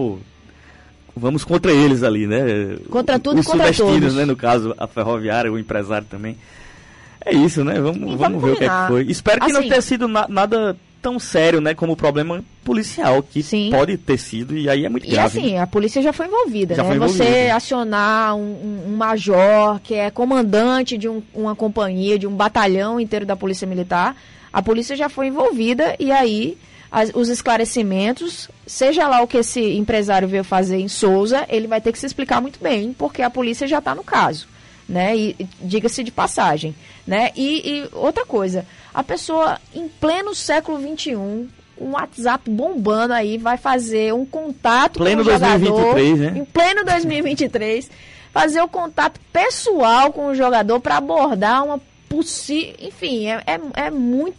[SPEAKER 7] vamos contra eles ali, né?
[SPEAKER 2] Contra tudo e contra todos. Os
[SPEAKER 7] sudestinos, né? No caso, a ferroviária, o empresário também. É isso, né? Vamos ver o que é que foi. Espero que não tenha sido nada tão sério, né, como o problema policial, que pode ter sido, e aí é muito grave.
[SPEAKER 2] E assim, a polícia já foi envolvida, né? Você acionar um major, que é comandante de uma companhia, de um batalhão inteiro da Polícia Militar, a polícia já foi envolvida, e aí os esclarecimentos, seja lá o que esse empresário veio fazer em Souza, ele vai ter que se explicar muito bem, porque a polícia já está no caso, né? E diga-se de passagem, né? E outra coisa, a pessoa em pleno século XXI, um WhatsApp bombando aí, vai fazer um contato com o jogador,
[SPEAKER 7] 2023, né?
[SPEAKER 2] Em pleno 2023, fazer o contato pessoal com o jogador para abordar uma possível... Enfim, é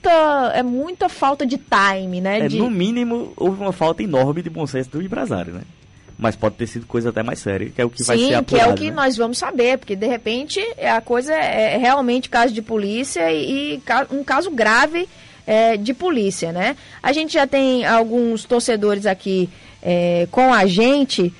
[SPEAKER 2] muita falta de time, né?
[SPEAKER 7] No mínimo, houve uma falta enorme de bom senso do empresário, né? Mas pode ter sido coisa até mais séria, que é o que vai ser apurado. Sim,
[SPEAKER 2] que é o que nós vamos saber, porque de repente a coisa é realmente caso de polícia e um caso grave de polícia, né? A gente já tem alguns torcedores aqui com a gente.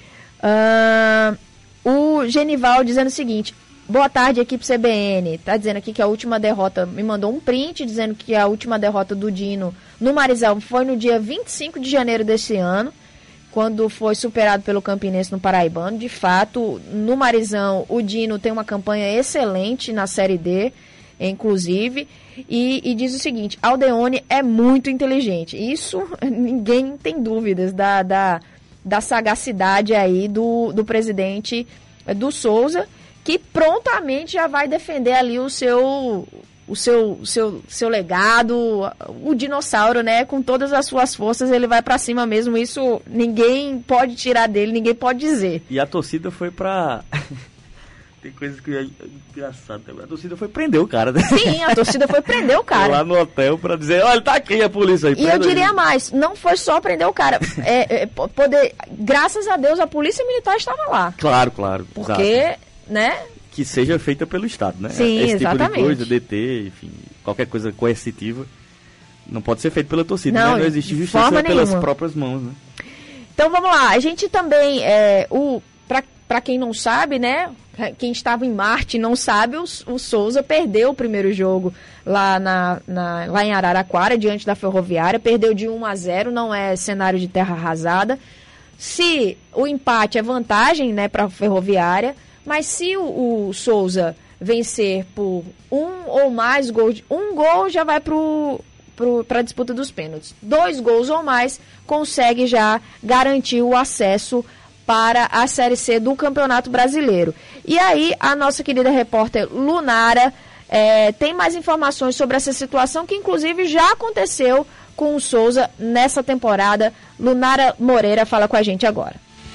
[SPEAKER 2] O Genival dizendo o seguinte: boa tarde, equipe CBN. Tá dizendo aqui que a última derrota, me mandou um print dizendo que a última derrota do Dino no Marizão foi no dia 25 de janeiro desse ano, quando foi superado pelo Campinense no Paraibano. De fato, no Marizão, o Dino tem uma campanha excelente na Série D, inclusive, e diz o seguinte: Aldeone é muito inteligente. Isso, ninguém tem dúvidas da sagacidade aí do presidente do Souza, que prontamente já vai defender ali o seu legado, o dinossauro, né? Com todas as suas forças, ele vai pra cima mesmo. Isso ninguém pode tirar dele, ninguém pode dizer.
[SPEAKER 7] E a torcida foi pra... Tem coisas que é engraçado também. A torcida foi prender o cara, né?
[SPEAKER 2] Sim, a torcida foi prender o cara.
[SPEAKER 7] Lá no hotel pra dizer, olha, tá aqui a polícia aí.
[SPEAKER 2] E eu diria mais, não foi só prender o cara. Graças a Deus, a polícia militar estava lá.
[SPEAKER 7] Claro.
[SPEAKER 2] Porque,
[SPEAKER 7] exato.
[SPEAKER 2] Né?
[SPEAKER 7] Que seja feita pelo Estado, né?
[SPEAKER 2] Sim,
[SPEAKER 7] esse
[SPEAKER 2] exatamente.
[SPEAKER 7] Tipo de coisa, DT, enfim, qualquer coisa coercitiva, não pode ser feito pela torcida,
[SPEAKER 2] não,
[SPEAKER 7] né? Não existe justiça pelas próprias mãos, né?
[SPEAKER 2] Então vamos lá, a gente também, para quem não sabe, né? Quem estava em Marte não sabe, o Souza perdeu o primeiro jogo lá em Araraquara, diante da Ferroviária, perdeu de 1-0, não é cenário de terra arrasada. Se o empate é vantagem, né, para a Ferroviária, mas se o Souza vencer por um ou mais gols, um gol já vai para a disputa dos pênaltis. 2 gols ou mais consegue já garantir o acesso para a Série C do Campeonato Brasileiro. E aí, a nossa querida repórter Lunara tem mais informações sobre essa situação, que inclusive já aconteceu com o Souza nessa temporada. Lunara Moreira fala com a gente agora.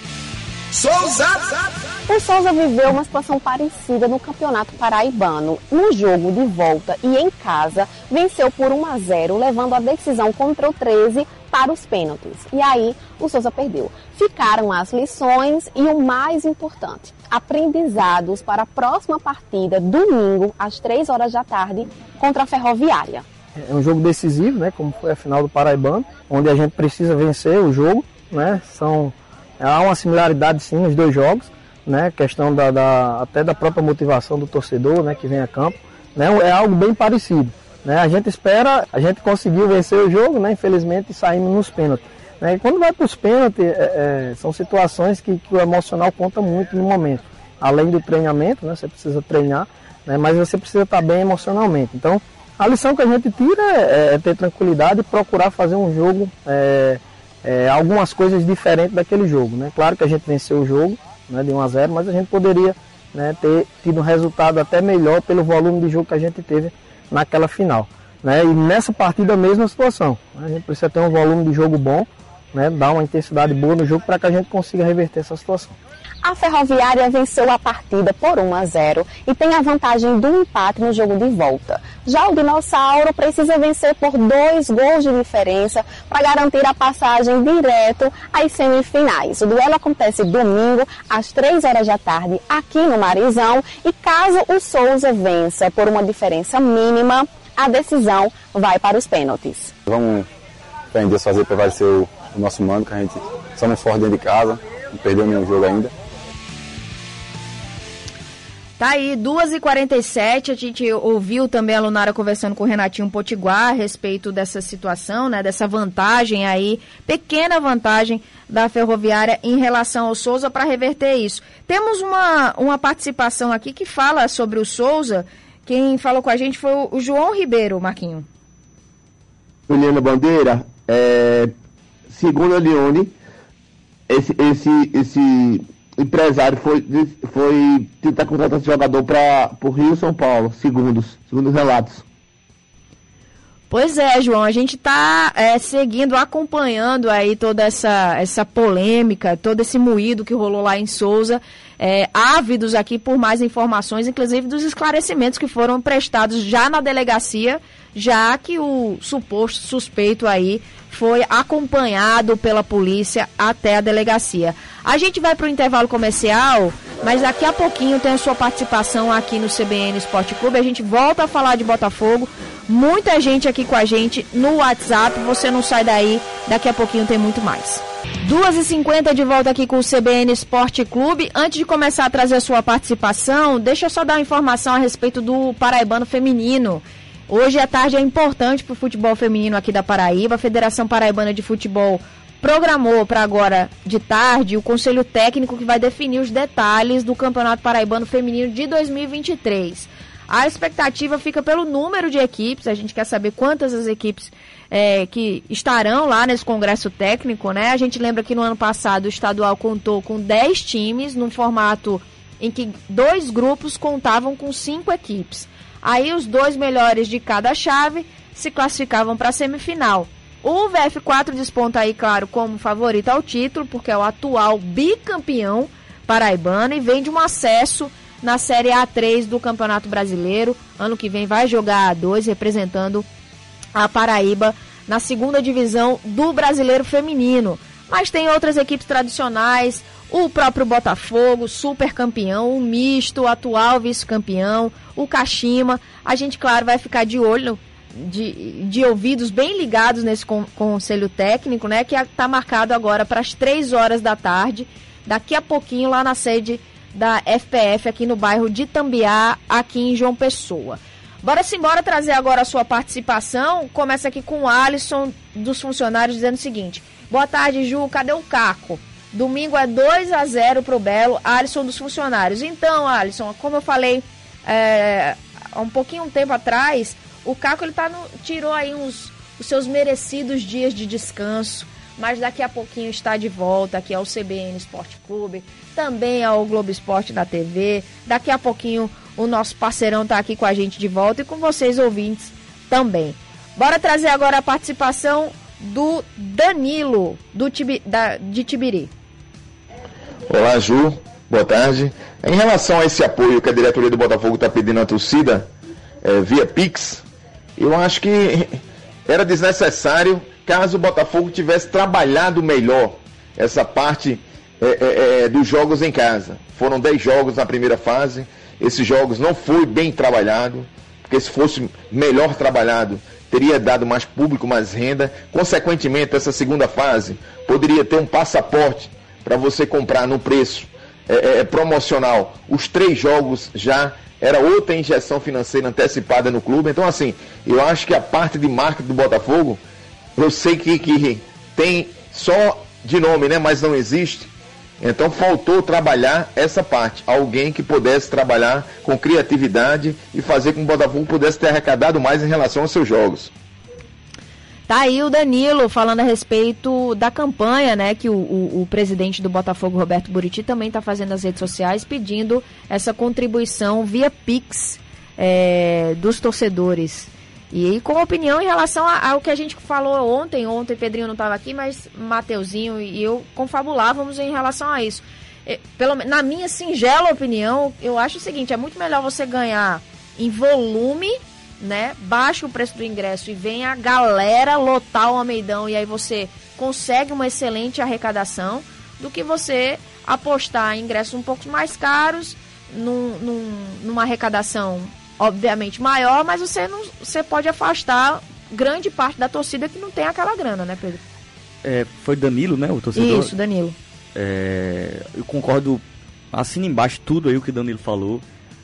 [SPEAKER 8] O Souza viveu uma situação parecida no Campeonato Paraibano. No jogo de volta e em casa, venceu por 1-0, levando a decisão contra o 13 para os pênaltis. E aí, o Souza perdeu. Ficaram as lições e o mais importante, aprendizados para a próxima partida, domingo, às 3 horas da tarde, contra a Ferroviária.
[SPEAKER 9] É um jogo decisivo, né, como foi a final do Paraibano, onde a gente precisa vencer o jogo, né? Há uma similaridade sim nos dois jogos, né? Questão até da própria motivação do torcedor, né, que vem a campo, né? É algo bem parecido, né? A gente conseguiu vencer o jogo, né? Infelizmente saímos nos pênaltis, né? E quando vai para os pênaltis, são situações que o emocional conta muito no momento. Além do treinamento, né? Você precisa treinar, né? Mas você precisa estar bem emocionalmente. Então, a lição que a gente tira é ter tranquilidade e procurar fazer um jogo, algumas coisas diferentes daquele jogo, né? Claro que a gente venceu o jogo, né, de 1-0, mas a gente poderia, né, ter tido um resultado até melhor pelo volume de jogo que a gente teve naquela final, né? E nessa partida a mesma situação, né? A gente precisa ter um volume de jogo bom, né, dar uma intensidade boa no jogo para que a gente consiga reverter essa situação.
[SPEAKER 8] A Ferroviária venceu a partida por 1-0 e tem a vantagem do empate no jogo de volta. Já o Dinossauro precisa vencer por 2 gols de diferença para garantir a passagem direto às semifinais. O duelo acontece domingo às 3 horas da tarde aqui no Marizão e caso o Souza vença por uma diferença mínima, a decisão vai para os pênaltis.
[SPEAKER 10] Vamos em Deus fazer prevalecer o nosso mando, que a gente somos fortes dentro de casa, não perdeu nenhum jogo ainda.
[SPEAKER 2] Tá aí, 2h47, a gente ouviu também a Lunara conversando com o Renatinho Potiguar a respeito dessa situação, né, dessa vantagem aí, pequena vantagem da Ferroviária em relação ao Souza para reverter isso. Temos uma participação aqui que fala sobre o Souza, quem falou com a gente foi o João Ribeiro, Marquinho.
[SPEAKER 11] Juliana Bandeira, segundo a Leone, esse empresário foi tentar contratar esse jogador para o Rio e São Paulo, segundo os relatos.
[SPEAKER 2] Pois é, João, a gente está seguindo, acompanhando aí toda essa polêmica, todo esse moído que rolou lá em Souza, ávidos aqui por mais informações, inclusive dos esclarecimentos que foram prestados já na delegacia, já que o suposto suspeito aí foi acompanhado pela polícia até a delegacia. A gente vai para o intervalo comercial, mas daqui a pouquinho tem a sua participação aqui no CBN Esporte Clube. A gente volta a falar de Botafogo Muita gente aqui com a gente no WhatsApp, você não sai daí, daqui a pouquinho tem muito mais. 2h50 de volta aqui com o CBN Esporte Clube. Antes de começar a trazer a sua participação, deixa eu só dar uma informação a respeito do Paraibano Feminino. Hoje à tarde é importante para o futebol feminino aqui da Paraíba. A Federação Paraibana de Futebol programou para agora de tarde o Conselho Técnico que vai definir os detalhes do Campeonato Paraibano Feminino de 2023. A expectativa fica pelo número de equipes, a gente quer saber quantas as equipes que estarão lá nesse congresso técnico, né? A gente lembra que no ano passado o estadual contou com 10 times, num formato em que 2 grupos contavam com 5 equipes. Aí os 2 melhores de cada chave se classificavam para a semifinal. O VF4 desponta aí, claro, como favorito ao título, porque é o atual bicampeão paraibano e vem de um acesso na Série A3 do Campeonato Brasileiro. Ano que vem vai jogar a A2, representando a Paraíba na segunda divisão do Brasileiro Feminino. Mas tem outras equipes tradicionais, o próprio Botafogo, super campeão, o Misto, atual vice-campeão, o Kashima. A gente, claro, vai ficar de olho, de ouvidos bem ligados nesse conselho técnico, né? Que está marcado agora para as 3 horas da tarde, daqui a pouquinho lá na sede da FPF aqui no bairro de Tambiá, aqui em João Pessoa. Bora trazer agora a sua participação. Começa aqui com o Alisson dos funcionários dizendo o seguinte: boa tarde, Ju, cadê o Caco? Domingo é 2-0 pro Belo. Alisson dos funcionários. Então, Alisson, como eu falei há um tempo atrás, o Caco ele tirou aí os seus merecidos dias de descanso, mas daqui a pouquinho está de volta aqui ao CBN Esporte Clube, também ao Globo Esporte da TV. Daqui a pouquinho o nosso parceirão está aqui com a gente de volta e com vocês, ouvintes, também. Bora trazer agora a participação do Danilo, de Tibiri.
[SPEAKER 12] Olá, Ju. Boa tarde. Em relação a esse apoio que a diretoria do Botafogo está pedindo à torcida, via Pix, eu acho que era desnecessário caso o Botafogo tivesse trabalhado melhor essa parte dos jogos em casa. Foram 10 jogos na primeira fase, esses jogos não foi bem trabalhado, porque se fosse melhor trabalhado, teria dado mais público, mais renda. Consequentemente, essa segunda fase poderia ter um passaporte para você comprar no preço promocional. Os 3 jogos já era outra injeção financeira antecipada no clube. Então, assim, eu acho que a parte de marketing do Botafogo, eu sei que tem só de nome, né, mas não existe. Então faltou trabalhar essa parte. Alguém que pudesse trabalhar com criatividade e fazer com que o Botafogo pudesse ter arrecadado mais em relação aos seus jogos.
[SPEAKER 2] Tá aí o Danilo falando a respeito da campanha, né, que o presidente do Botafogo, Roberto Buriti, também está fazendo nas redes sociais, pedindo essa contribuição via Pix dos torcedores. E aí, com opinião em relação ao que a gente falou ontem Pedrinho não estava aqui, mas Mateuzinho e eu confabulávamos em relação a isso. Na minha singela opinião, eu acho o seguinte: é muito melhor você ganhar em volume, né? Baixa o preço do ingresso e vem a galera lotar o Almeidão, e aí você consegue uma excelente arrecadação, do que você apostar em ingressos um pouco mais caros, numa arrecadação obviamente maior, mas você pode afastar grande parte da torcida que não tem aquela grana, né, Pedro?
[SPEAKER 7] Foi Danilo, né, o torcedor?
[SPEAKER 2] Isso, Danilo.
[SPEAKER 7] Eu concordo, assina embaixo tudo aí o que Danilo falou.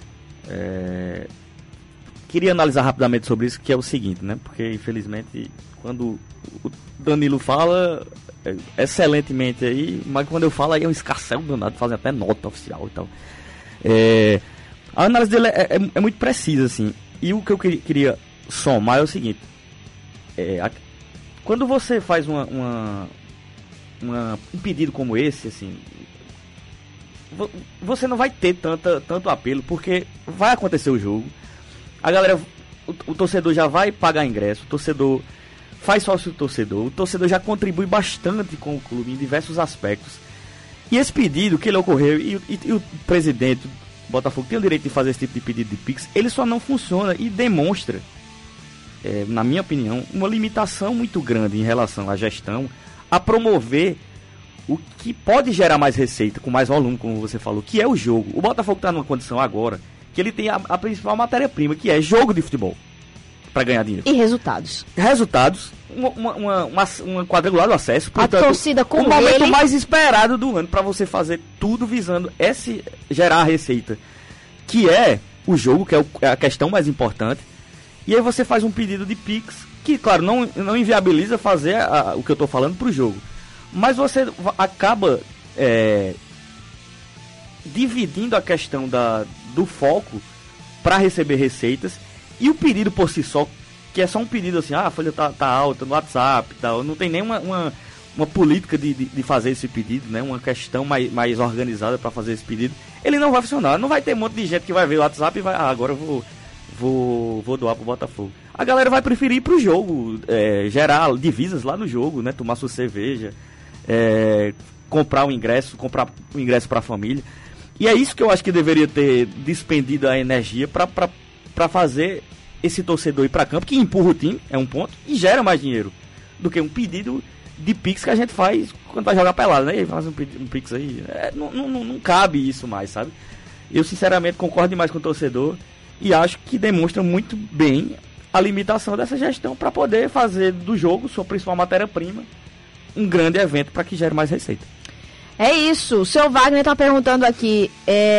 [SPEAKER 7] Queria analisar rapidamente sobre isso, que é o seguinte, né, porque infelizmente quando o Danilo fala excelentemente aí, mas quando eu falo aí é um escarcel danado, fazem até nota oficial e tal. A análise dele é muito precisa, assim. E o que eu queria somar é o seguinte: quando você faz um pedido como esse, assim, você não vai ter tanto apelo, porque vai acontecer o jogo, a galera, o torcedor já vai pagar ingresso, o torcedor faz sócio do torcedor, o torcedor já contribui bastante com o clube em diversos aspectos. E esse pedido que ele ocorreu, e o presidente Botafogo tem o direito de fazer esse tipo de pedido de Pix, ele só não funciona e demonstra, na minha opinião, uma limitação muito grande em relação à gestão, a promover o que pode gerar mais receita, com mais volume, como você falou, que é o jogo. O Botafogo está numa condição agora que ele tem a principal matéria-prima, que é jogo de futebol. para ganhar dinheiro.
[SPEAKER 2] E resultados.
[SPEAKER 7] Uma quadrangular do acesso.
[SPEAKER 2] Portanto, a torcida com
[SPEAKER 7] o momento mais esperado do ano para você fazer tudo visando gerar a receita, que é o jogo, que é a questão mais importante. E aí você faz um pedido de Pix, que, claro, não inviabiliza fazer o que eu estou falando para o jogo. Mas você acaba dividindo a questão do foco para receber receitas, e o pedido por si só, que é só um pedido assim, a folha tá alta no WhatsApp, tal, não tem nenhuma uma política de fazer esse pedido, né? Uma questão mais organizada para fazer esse pedido, ele não vai funcionar. Não vai ter um monte de gente que vai ver o WhatsApp e vai, agora eu vou doar pro Botafogo. A galera vai preferir ir pro jogo, gerar divisas lá no jogo, né? Tomar sua cerveja, comprar um ingresso para a família. E é isso que eu acho que deveria ter despendido a energia para fazer esse torcedor ir para campo, que empurra o time, é um ponto, e gera mais dinheiro do que um pedido de Pix que a gente faz quando vai jogar pelado, né? E faz um Pix aí. Não cabe isso mais, sabe? Eu, sinceramente, concordo demais com o torcedor e acho que demonstra muito bem a limitação dessa gestão para poder fazer do jogo, sua principal matéria-prima, um grande evento para que gere mais receita.
[SPEAKER 2] É isso. O seu Wagner tá perguntando aqui,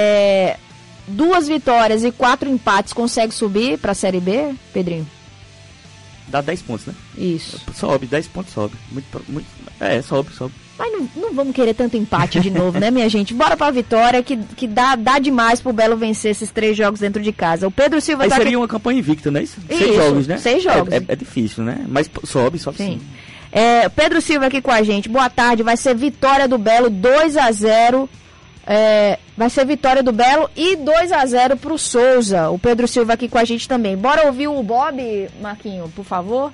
[SPEAKER 2] 2 vitórias e 4 empates consegue subir pra Série B, Pedrinho?
[SPEAKER 7] Dá 10 pontos, né?
[SPEAKER 2] Isso.
[SPEAKER 7] Sobe, 10 pontos sobe. Sobe.
[SPEAKER 2] Mas não vamos querer tanto empate de novo, né, minha gente? Bora pra vitória, que dá demais pro Belo vencer esses 3 jogos dentro de casa. O Pedro Silva
[SPEAKER 7] tá... seria uma campanha invicta, não é isso? 6 jogos, né?
[SPEAKER 2] 6 jogos.
[SPEAKER 7] É difícil, né? Mas sobe sim.
[SPEAKER 2] Pedro Silva aqui com a gente. Boa tarde, vai ser vitória do Belo 2-0. Vai ser vitória do Belo e 2-0 pro Souza. O Pedro Silva aqui com a gente também. Bora ouvir o Bob, Marquinho, por favor.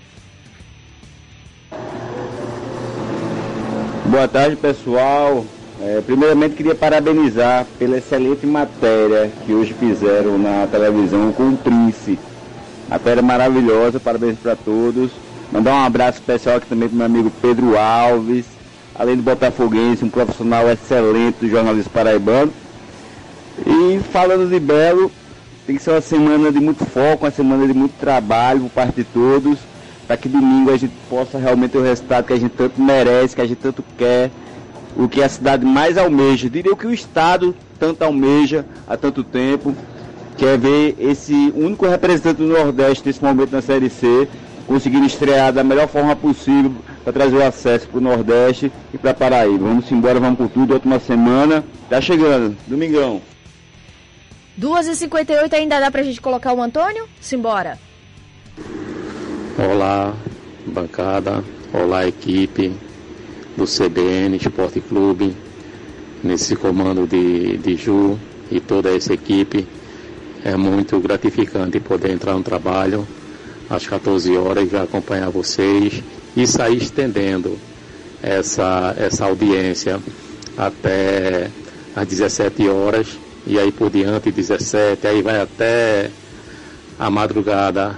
[SPEAKER 13] Boa tarde, pessoal. Primeiramente queria parabenizar pela excelente matéria que hoje fizeram na televisão com o Prince. Matéria maravilhosa, parabéns para todos. Mandar um abraço especial aqui também pro meu amigo Pedro Alves, além do botafoguense, um profissional excelente do jornalismo paraibano. E falando de Belo, tem que ser uma semana de muito foco, uma semana de muito trabalho por parte de todos, para que domingo a gente possa realmente ter o resultado que a gente tanto merece, que a gente tanto quer, o que a cidade mais almeja, diria o que o Estado tanto almeja há tanto tempo, que é ver esse único representante do Nordeste nesse momento na Série C, conseguindo estrear da melhor forma possível para trazer o acesso para o Nordeste e para Paraíba. Vamos embora, vamos por tudo, última semana. Tá chegando, domingão.
[SPEAKER 2] 2h58, ainda dá pra gente colocar o Antônio? Simbora.
[SPEAKER 14] Olá, bancada. Olá, equipe do CBN Esporte Clube. Nesse comando de Ju e toda essa equipe. É muito gratificante poder entrar no trabalho às 14 horas e acompanhar vocês e sair estendendo essa audiência até às 17 horas e aí por diante 17, aí vai até a madrugada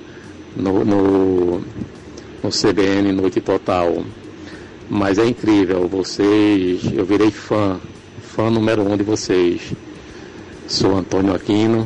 [SPEAKER 14] no CBN Noite Total. Mas é incrível, eu virei fã número 1 de vocês. Sou Antônio Aquino.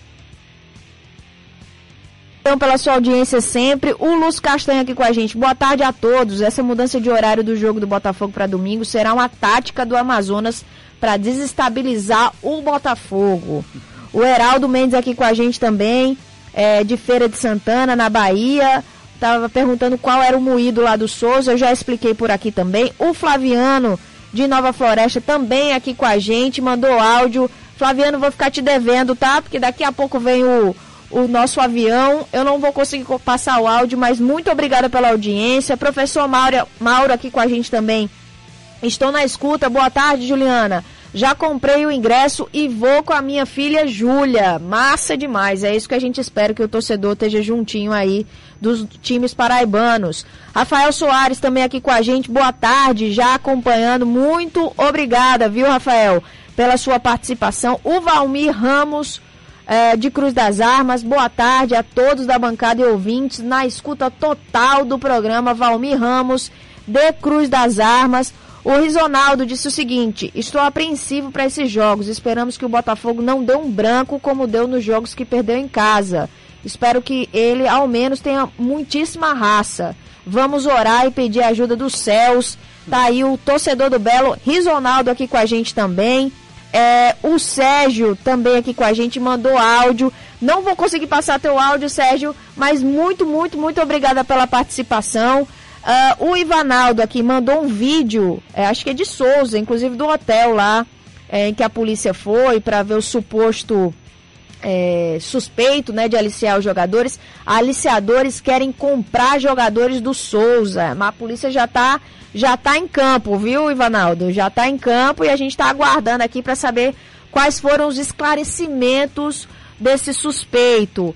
[SPEAKER 2] Pela sua audiência sempre, o Lúcio Castanha aqui com a gente. Boa tarde a todos. Essa mudança de horário do jogo do Botafogo para domingo será uma tática do Amazonas para desestabilizar o Botafogo. O Heraldo Mendes aqui com a gente também, de Feira de Santana, na Bahia. Tava perguntando qual era o moído lá do Souza, eu já expliquei por aqui também. O Flaviano de Nova Floresta também aqui com a gente, mandou áudio. Flaviano, vou ficar te devendo, tá? Porque daqui a pouco vem o nosso avião, eu não vou conseguir passar o áudio, mas muito obrigada pela audiência. Professor Mauro aqui com a gente também. Estou na escuta, boa tarde, Juliana. Já comprei o ingresso e vou com a minha filha Júlia. Massa demais, é isso que a gente espera, que o torcedor esteja juntinho aí dos times paraibanos. Rafael Soares também aqui com a gente, boa tarde, já acompanhando. Muito obrigada, viu, Rafael, pela sua participação. O Valmir Ramos, de Cruz das Armas, boa tarde a todos da bancada e ouvintes, na escuta total do programa. Valmir Ramos, de Cruz das Armas. O Risonaldo disse o seguinte: estou apreensivo para esses jogos, esperamos que o Botafogo não dê um branco como deu nos jogos que perdeu em casa. Espero que ele, ao menos, tenha muitíssima raça. Vamos orar e pedir a ajuda dos céus. Tá aí o torcedor do Belo, Risonaldo aqui com a gente também. O Sérgio também aqui com a gente, mandou áudio. Não vou conseguir passar teu áudio, Sérgio, mas muito, muito, muito obrigada pela participação. O Ivanaldo aqui mandou um vídeo, acho que é de Souza, inclusive do hotel lá, em que a polícia foi para ver o suposto suspeito, né, de aliciar os jogadores. Aliciadores querem comprar jogadores do Souza, mas a polícia já tá em campo, viu, Ivanaldo? Já tá em campo e a gente tá aguardando aqui para saber quais foram os esclarecimentos desse suspeito.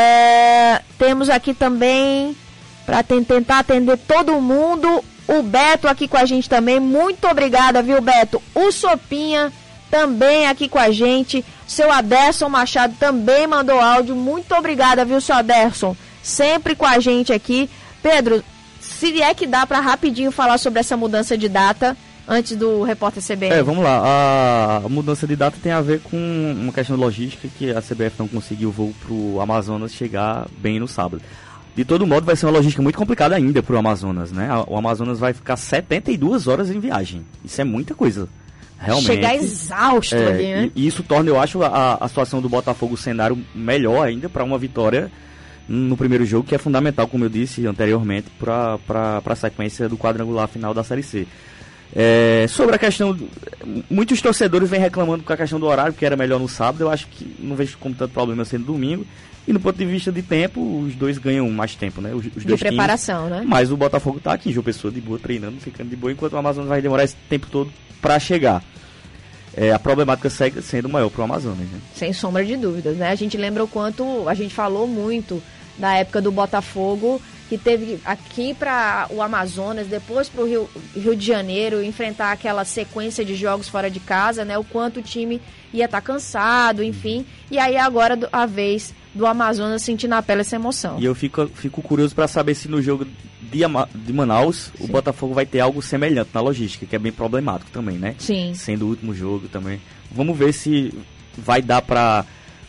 [SPEAKER 2] Temos aqui também, para tentar atender todo mundo, o Beto aqui com a gente também. Muito obrigada, viu, Beto? O Sopinha também aqui com a gente. Seu Aderson Machado também mandou áudio. Muito obrigada, viu, seu Aderson? Sempre com a gente aqui. Pedro, se é que dá para rapidinho falar sobre essa mudança de data antes do Repórter CBN.
[SPEAKER 7] Vamos lá. A mudança de data tem a ver com uma questão de logística, que a CBF não conseguiu o voo pro Amazonas chegar bem no sábado. De todo modo, vai ser uma logística muito complicada ainda pro Amazonas, né? O Amazonas vai ficar 72 horas em viagem. Isso é muita coisa. Realmente.
[SPEAKER 2] Chegar exausto ali, né?
[SPEAKER 7] E isso torna, eu acho, a situação do Botafogo o cenário melhor ainda para uma vitória no primeiro jogo, que é fundamental, como eu disse anteriormente, para a sequência do quadrangular final da Série C. Sobre a questão, muitos torcedores vêm reclamando com a questão do horário, que era melhor no sábado. Eu acho que não vejo como tanto problema sendo domingo. E no ponto de vista de tempo, os dois ganham mais tempo, né? Os dois
[SPEAKER 2] de preparação,
[SPEAKER 7] times,
[SPEAKER 2] né?
[SPEAKER 7] Mas o Botafogo tá aqui em João Pessoa de boa, treinando, ficando de boa, enquanto o Amazonas vai demorar esse tempo todo para chegar. A problemática segue sendo maior pro Amazonas, né?
[SPEAKER 2] Sem sombra de dúvidas, né? A gente lembra o quanto a gente falou muito da época do Botafogo, que teve aqui para o Amazonas, depois para o Rio de Janeiro, enfrentar aquela sequência de jogos fora de casa, né? O quanto o time ia estar cansado, enfim. E aí agora a vez do Amazonas sentir na pele essa emoção.
[SPEAKER 7] E eu fico curioso para saber se no jogo de Manaus, sim, o Botafogo vai ter algo semelhante na logística, que é bem problemático também, né?
[SPEAKER 2] Sim.
[SPEAKER 7] Sendo o último jogo também. Vamos ver se vai dar para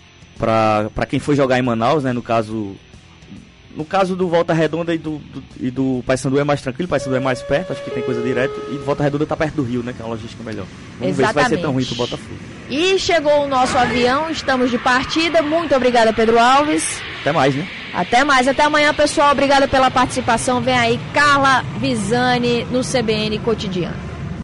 [SPEAKER 7] quem for jogar em Manaus, né? No caso do Volta Redonda e do Paysandu é mais tranquilo, o Paysandu é mais perto, acho que tem coisa direta, e Volta Redonda tá perto do Rio, né, que é uma logística melhor. Vamos ver se vai ser tão ruim pro Botafogo.
[SPEAKER 2] E chegou o nosso avião, estamos de partida. Muito obrigada, Pedro Alves.
[SPEAKER 7] Até mais, né?
[SPEAKER 2] Até mais, até amanhã, pessoal. Obrigada pela participação. Vem aí Carla Visani no CBN Cotidiano.